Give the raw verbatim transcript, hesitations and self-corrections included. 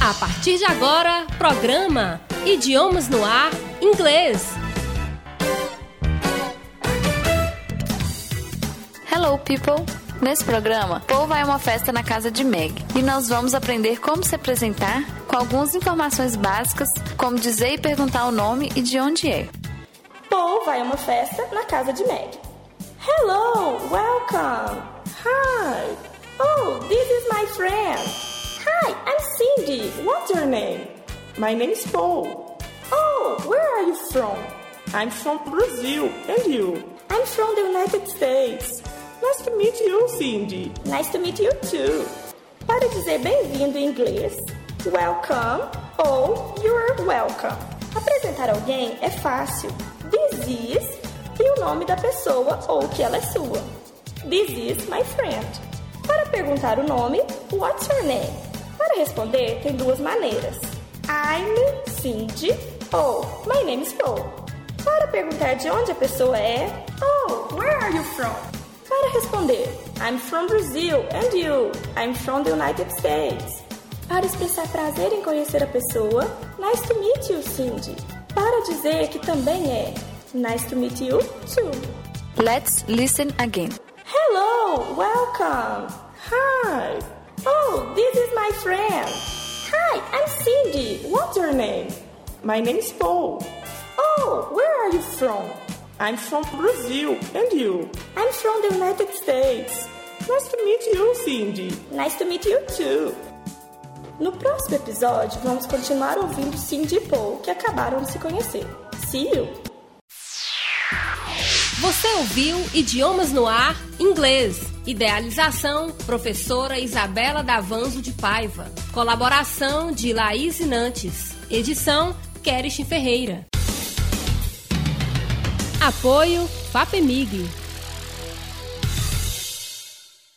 A partir de agora, programa Idiomas no Ar, Inglês. Hello, people! Nesse programa, Paul vai a uma festa na casa de Meg e nós vamos aprender como se apresentar com algumas informações básicas, como dizer e perguntar o nome e de onde é. Paul vai a uma festa na casa de Meg. Hello, welcome. Hi. Oh, this is my friend. Hi, I'm Cindy. What's your name? My name is Paul. Oh, where are you from? I'm from Brazil. And you? I'm from the United States. Nice to meet you, Cindy. Nice to meet you too. Para dizer bem-vindo em inglês, welcome ou you're welcome. Apresentar alguém é fácil. This is e o nome da pessoa ou que ela é sua. This is my friend. Para perguntar o nome, what's your name? Para responder, tem duas maneiras. I'm Cindy ou my name is Paul. Para perguntar de onde a pessoa é, oh, where are you from? Para responder, I'm from Brazil, and you? I'm from the United States. Para expressar prazer em conhecer a pessoa, nice to meet you, Cindy. Para dizer que também é, nice to meet you, too. Let's listen again. Hello, welcome. Hi. Oh, this is my friend. Hi, I'm Cindy. What's your name? My name is Paul. Oh, where are you from? I'm from Brazil. And you? I'm from the United States. Nice to meet you, Cindy. Nice to meet you too. No próximo episódio, vamos continuar ouvindo Cindy e Paul, que acabaram de se conhecer. See you! Você ouviu Idiomas no Ar, Inglês. Idealização, professora Isabela Davanzo de Paiva. Colaboração de Laís Nantes. Edição, Keristin Ferreira. Apoio, FAPEMIG.